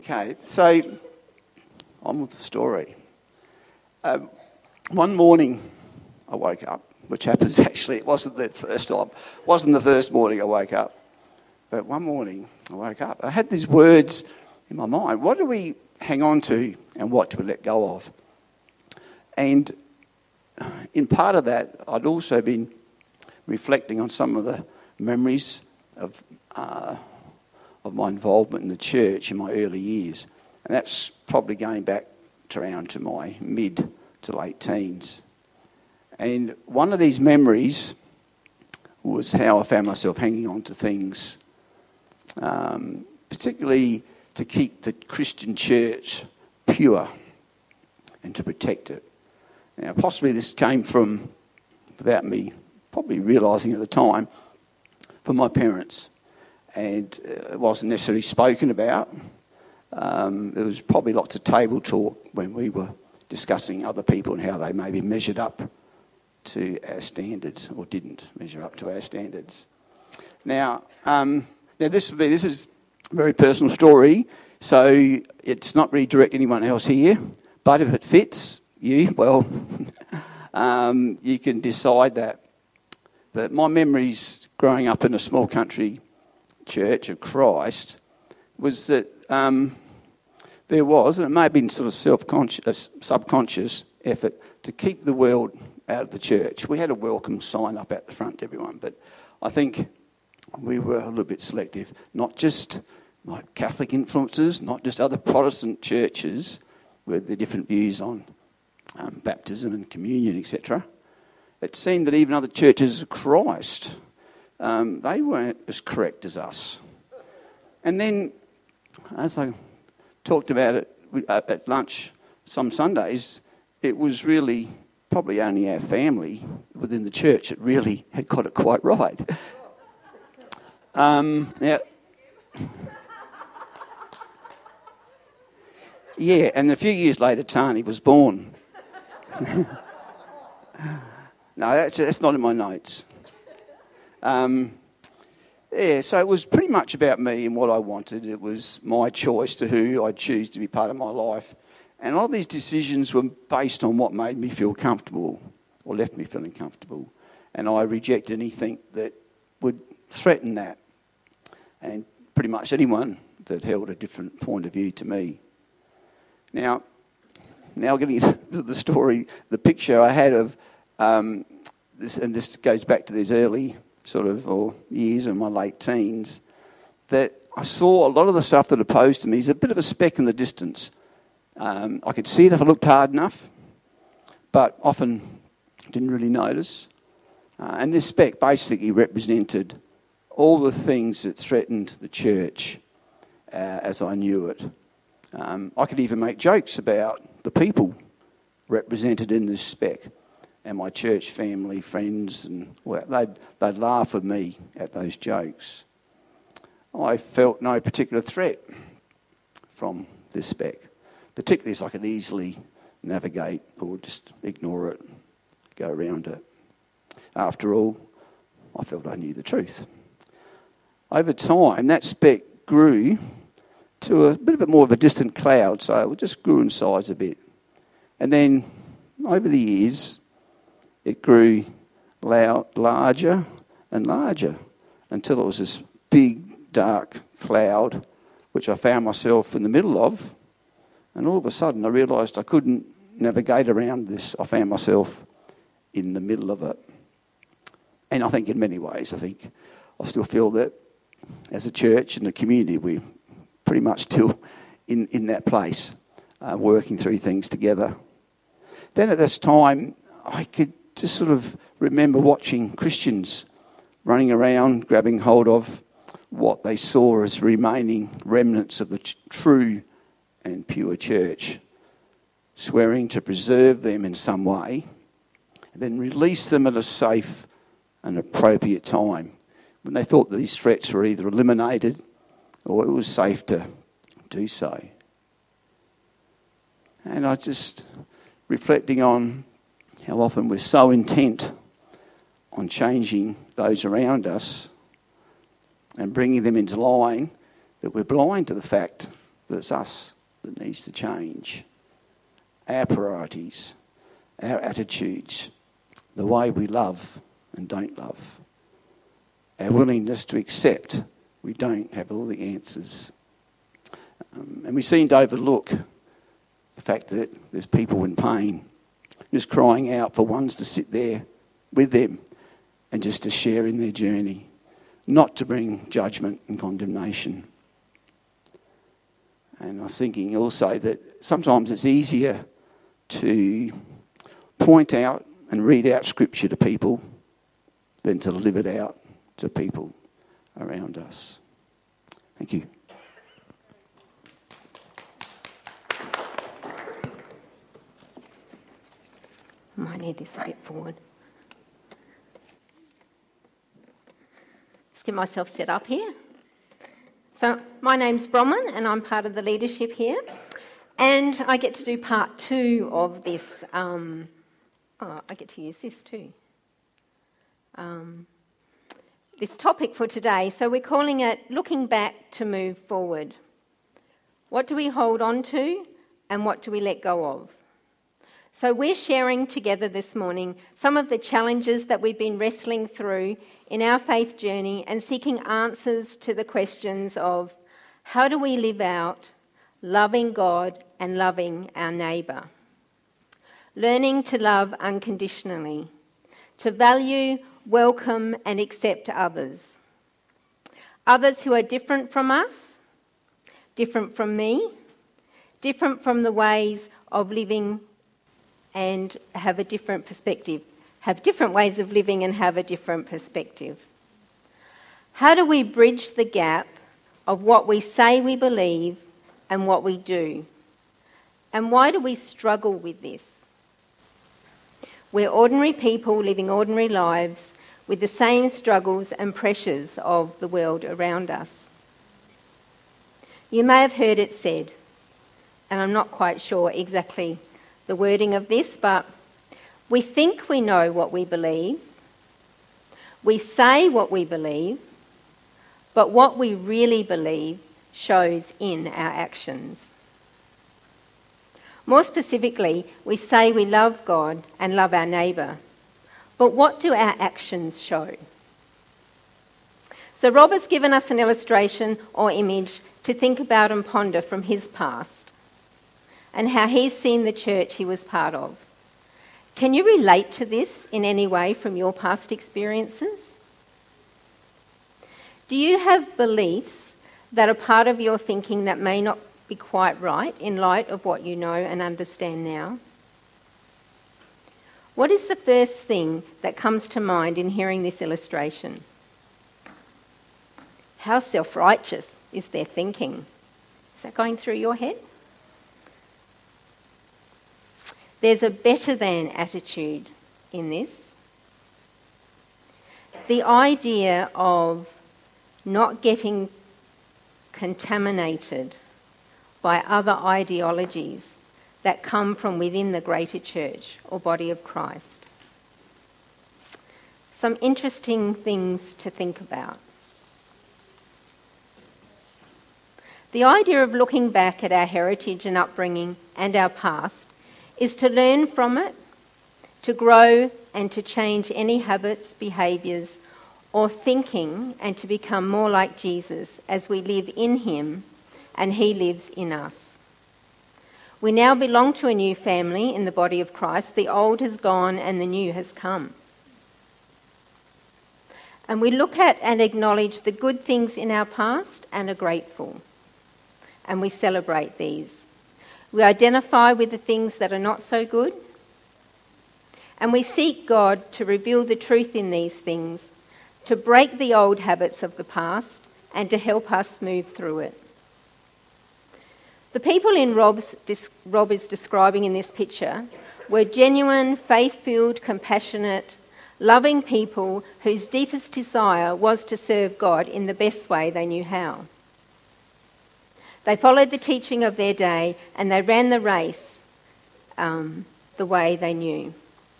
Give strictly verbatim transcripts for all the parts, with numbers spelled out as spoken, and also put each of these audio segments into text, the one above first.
Okay, so on with the story. Um, one morning I woke up, which happens actually, it wasn't the first time, wasn't the first morning I woke up, but one morning I woke up. I had these words in my mind: what do we hang on to and what do we let go of? And in part of that, I'd also been reflecting on some of the memories of uh, of my involvement in the church in my early years. And that's probably going back to around to my mid to late teens. And one of these memories was how I found myself hanging on to things, um, particularly to keep the Christian church pure and to protect it. Now, possibly this came from, without me probably realising at the time, from my parents. And it wasn't necessarily spoken about. Um, there was probably lots of table talk when we were discussing other people and how they maybe measured up to our standards or didn't measure up to our standards. Now, um, now this would be, this is a very personal story, so it's not really direct to anyone else here. But if it fits you, well, um, you can decide that. But my memories growing up in a small country Church of Christ was that um, there was, and it may have been sort of self-conscious, subconscious effort to keep the world out of the church. We had a welcome sign up at the front to everyone, but I think we were a little bit selective. Not just like Catholic influences, not just other Protestant churches with the different views on um, baptism and communion, et cetera. It seemed that even other churches of Christ, Um, they weren't as correct as us. And then, as I talked about it at lunch some Sundays, it was really probably only our family within the church that really had got it quite right. Um, now, yeah, and a few years later, Tani was born. No, that's, that's not in my notes. Um, yeah, so it was pretty much about me and what I wanted. It was my choice to who I'd choose to be part of my life. And a lot of these decisions were based on what made me feel comfortable or left me feeling comfortable. And I rejected anything that would threaten that. And pretty much anyone that held a different point of view to me. Now, now getting into the story, the picture I had of um, this, and this goes back to these early sort of or years in my late teens, that I saw a lot of the stuff that opposed to me as a bit of a speck in the distance. Um, I could see it if I looked hard enough, but often didn't really notice. Uh, and this speck basically represented all the things that threatened the church uh, as I knew it. Um, I could even make jokes about the people represented in this speck. And my church family, friends, and well, they'd, they'd laugh at me at those jokes. I felt no particular threat from this speck, particularly as I could easily navigate or just ignore it, go around it. After all, I felt I knew the truth. Over time, that speck grew to a bit of a more of a distant cloud, so it just grew in size a bit. And then, over the years, it grew loud, larger and larger until it was this big, dark cloud, which I found myself in the middle of. And all of a sudden, I realised I couldn't navigate around this. I found myself in the middle of it. And I think in many ways, I think I still feel that as a church and a community, we're pretty much still in, in that place, uh, working through things together. Then at this time, I could just sort of remember watching Christians running around, grabbing hold of what they saw as remaining remnants of the ch- true and pure church, swearing to preserve them in some way, and then release them at a safe and appropriate time, when they thought that these threats were either eliminated or it was safe to do so. And I just, reflecting on how often we're so intent on changing those around us and bringing them into line that we're blind to the fact that it's us that needs to change. Our priorities, our attitudes, the way we love and don't love. Our willingness to accept we don't have all the answers. Um, and we seem to overlook the fact that there's people in pain, just crying out for ones to sit there with them and just to share in their journey, not to bring judgment and condemnation. And I was thinking also that sometimes it's easier to point out and read out scripture to people than to live it out to people around us. Thank you. I might need this a bit forward. Let's get myself set up here. So my name's Bronwyn and I'm part of the leadership here. And I get to do part two of this. Um, oh, I get to use this too. Um, this topic for today. So we're calling it Looking Back to Move Forward. What do we hold on to and what do we let go of? So we're sharing together this morning some of the challenges that we've been wrestling through in our faith journey and seeking answers to the questions of how do we live out loving God and loving our neighbour? Learning to love unconditionally, to value, welcome and accept others. Others who are different from us, different from me, different from the ways of living and have a different perspective, have different ways of living and have a different perspective. How do we bridge the gap of what we say we believe and what we do? And why do we struggle with this? We're ordinary people living ordinary lives with the same struggles and pressures of the world around us. You may have heard it said, and I'm not quite sure exactly the wording of this, but we think we know what we believe, we say what we believe, but what we really believe shows in our actions. More specifically, we say we love God and love our neighbour, but what do our actions show? So Rob has given us an illustration or image to think about and ponder from his past and how he's seen the church he was part of. Can you relate to this in any way from your past experiences? Do you have beliefs that are part of your thinking that may not be quite right in light of what you know and understand now? What is the first thing that comes to mind in hearing this illustration? How self-righteous is their thinking? Is that going through your head? There's a better than attitude in this. The idea of not getting contaminated by other ideologies that come from within the greater church or body of Christ. Some interesting things to think about. The idea of looking back at our heritage and upbringing and our past is to learn from it, to grow and to change any habits, behaviours or thinking and to become more like Jesus as we live in him and he lives in us. We now belong to a new family in the body of Christ. The old has gone and the new has come. And we look at and acknowledge the good things in our past and are grateful. And we celebrate these. We identify with the things that are not so good. And we seek God to reveal the truth in these things, to break the old habits of the past and to help us move through it. The people in Rob's, Rob is describing in this picture were genuine, faith-filled, compassionate, loving people whose deepest desire was to serve God in the best way they knew how. They followed the teaching of their day and they ran the race um, the way they knew.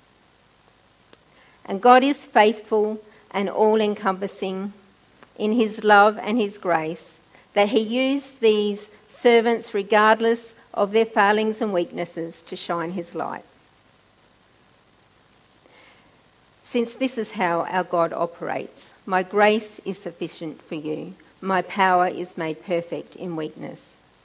And God is faithful and all-encompassing in his love and his grace, that he used these servants regardless of their failings and weaknesses to shine his light. Since this is how our God operates, my grace is sufficient for you. My power is made perfect in weakness.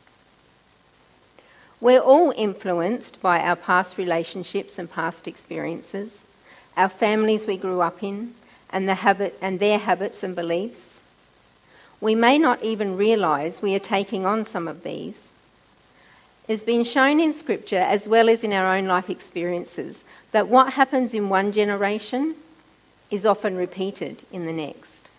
We're all influenced by our past relationships and past experiences, our families we grew up in, and the habit and their habits and beliefs. We may not even realise we are taking on some of these. It has been shown in Scripture, as well as in our own life experiences, that what happens in one generation is often repeated in the next.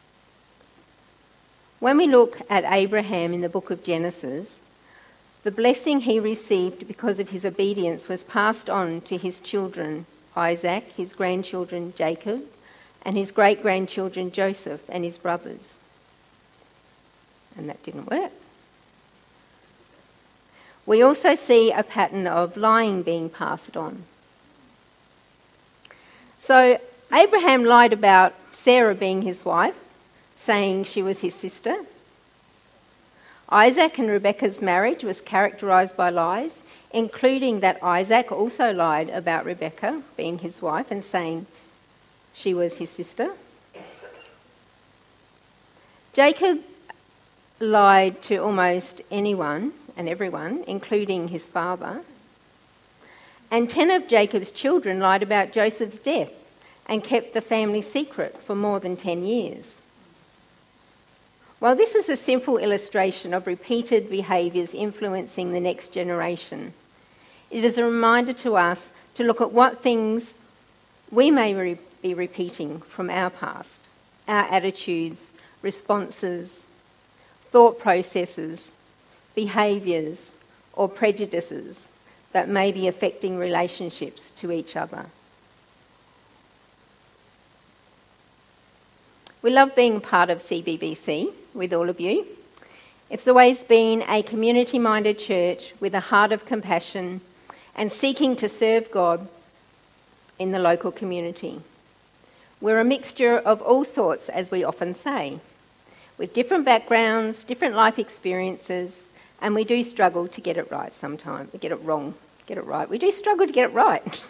When we look at Abraham in the book of Genesis, the blessing he received because of his obedience was passed on to his children, Isaac, his grandchildren, Jacob, and his great-grandchildren, Joseph, and his brothers. And that didn't work. We also see a pattern of lying being passed on. So Abraham lied about Sarah being his wife, saying she was his sister. Isaac and Rebekah's marriage was characterised by lies, including that Isaac also lied about Rebekah being his wife and saying she was his sister. Jacob lied to almost anyone and everyone, including his father. And ten of Jacob's children lied about Joseph's death and kept the family secret for more than ten years. While this is a simple illustration of repeated behaviours influencing the next generation, it is a reminder to us to look at what things we may re- be repeating from our past, our attitudes, responses, thought processes, behaviours, or prejudices that may be affecting relationships to each other. We love being part of C B B C with all of you. It's always been a community-minded church with a heart of compassion and seeking to serve God in the local community. We're a mixture of all sorts, as we often say, with different backgrounds, different life experiences, and we do struggle to get it right sometimes. We get it wrong, get it right. We do struggle to get it right.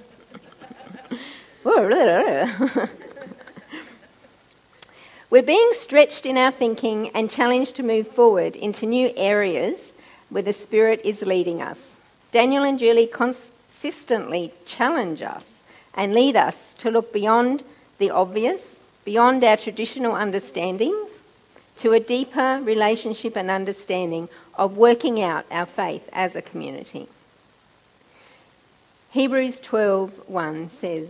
We're being stretched in our thinking and challenged to move forward into new areas where the Spirit is leading us. Daniel and Julie consistently challenge us and lead us to look beyond the obvious, beyond our traditional understandings, to a deeper relationship and understanding of working out our faith as a community. Hebrews twelve one says,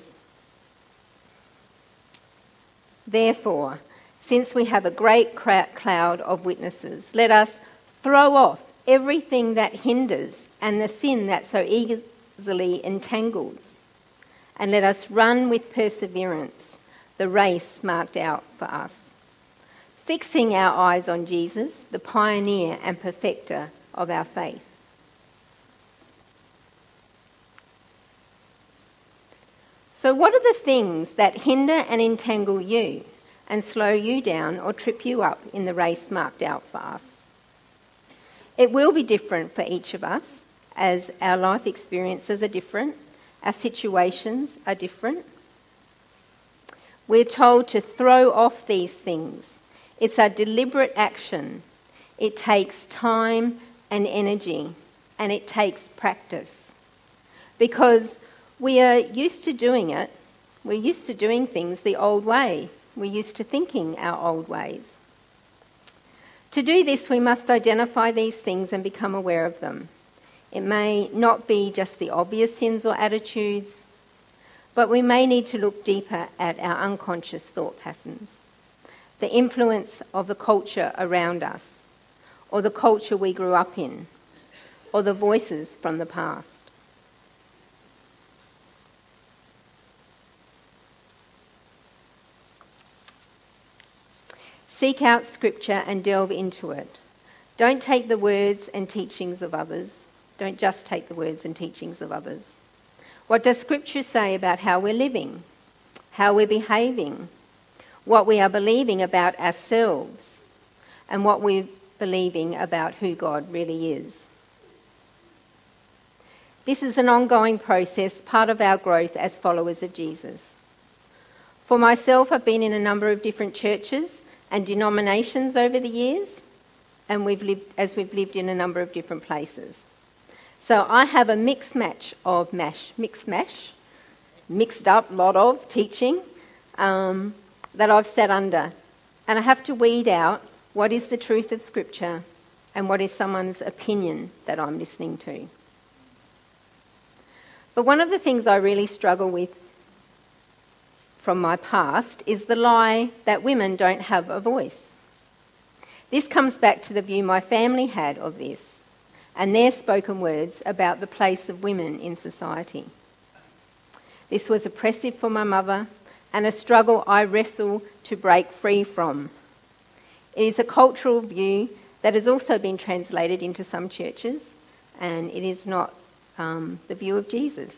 "Therefore, since we have a great cloud of witnesses, let us throw off everything that hinders and the sin that so easily entangles, and let us run with perseverance the race marked out for us, fixing our eyes on Jesus, the pioneer and perfecter of our faith." So what are the things that hinder and entangle you and slow you down or trip you up in the race marked out for us? It will be different for each of us, as our life experiences are different, our situations are different. We're told to throw off these things. It's a deliberate action. It takes time and energy, and it takes practice. Because we are used to doing it, we're used to doing things the old way. We're used to thinking our old ways. To do this, we must identify these things and become aware of them. It may not be just the obvious sins or attitudes, but we may need to look deeper at our unconscious thought patterns, the influence of the culture around us, or the culture we grew up in, or the voices from the past. Seek out Scripture and delve into it. Don't take the words and teachings of others. Don't just take the words and teachings of others. What does Scripture say about how we're living, how we're behaving, what we are believing about ourselves, and what we believing about who God really is. This is an ongoing process, part of our growth as followers of Jesus. For myself, I've been in a number of different churches and denominations over the years, and we've lived as we've lived in a number of different places. So I have a mixed match of mash, mixed mash, mixed up lot of teaching um, that I've sat under. And I have to weed out what is the truth of Scripture and what is someone's opinion that I'm listening to. But one of the things I really struggle with from my past is the lie that women don't have a voice. This comes back to the view my family had of this and their spoken words about the place of women in society. This was oppressive for my mother and a struggle I wrestle to break free from. It is a cultural view that has also been translated into some churches, and it is not um, the view of Jesus.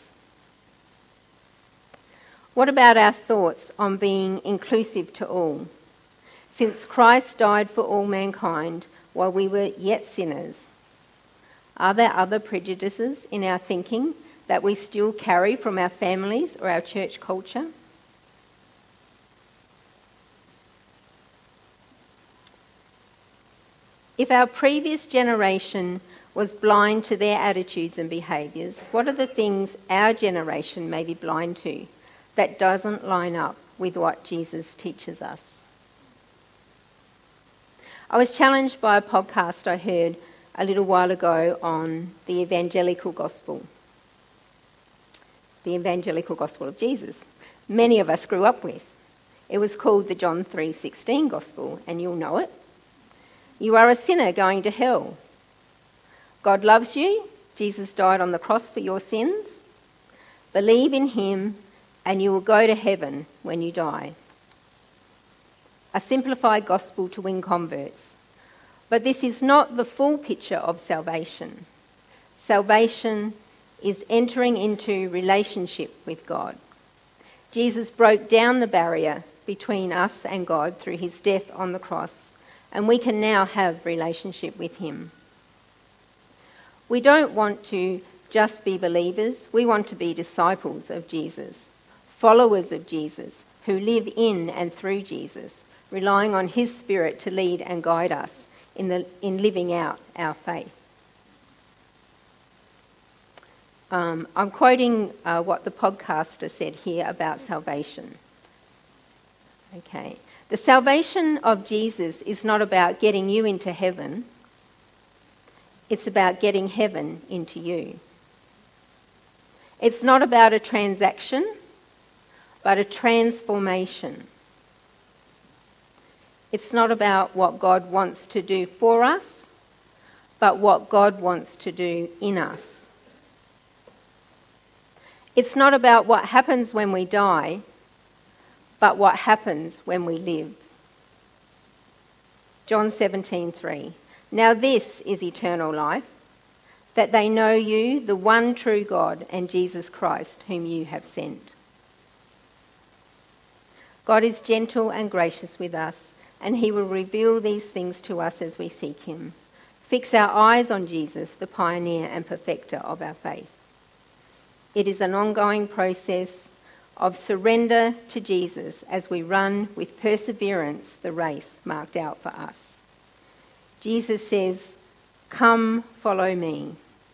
What about our thoughts on being inclusive to all? Since Christ died for all mankind while we were yet sinners, are there other prejudices in our thinking that we still carry from our families or our church culture? If our previous generation was blind to their attitudes and behaviours, what are the things our generation may be blind to that doesn't line up with what Jesus teaches us? I was challenged by a podcast I heard a little while ago on the evangelical gospel. The evangelical gospel of Jesus. Many of us grew up with. It was called the John three sixteen gospel, and you'll know it. You are a sinner going to hell. God loves you. Jesus died on the cross for your sins. Believe in him and you will go to heaven when you die. A simplified gospel to win converts. But this is not the full picture of salvation. Salvation is entering into relationship with God. Jesus broke down the barrier between us and God through his death on the cross, and we can now have relationship with him. We don't want to just be believers, we want to be disciples of Jesus, followers of Jesus, who live in and through Jesus, relying on his Spirit to lead and guide us in, the, in living out our faith. Um, I'm quoting uh, what the podcaster said here about salvation. Okay. The salvation of Jesus is not about getting you into heaven. It's about getting heaven into you. It's not about a transaction, but a transformation. It's not about what God wants to do for us, but what God wants to do in us. It's not about what happens when we die, but what happens when we live. John seventeen three. Now this is eternal life, that they know you, the one true God, and Jesus Christ, whom you have sent. God is gentle and gracious with us, and he will reveal these things to us as we seek him. Fix our eyes on Jesus, the pioneer and perfecter of our faith. It is an ongoing process of surrender to Jesus as we run with perseverance the race marked out for us. Jesus says, "Come, follow me."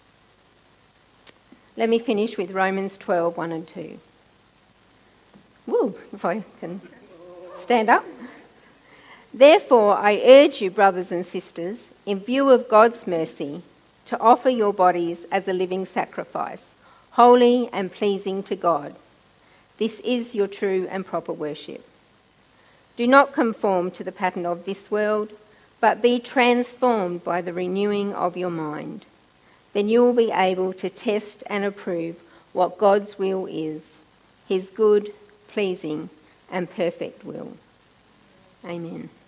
Let me finish with Romans twelve, one and two. Woo, if I can stand up. Therefore, I urge you, brothers and sisters, in view of God's mercy, to offer your bodies as a living sacrifice, holy and pleasing to God. This is your true and proper worship. Do not conform to the pattern of this world, but be transformed by the renewing of your mind. Then you will be able to test and approve what God's will is, his good, pleasing, and perfect will. Amen.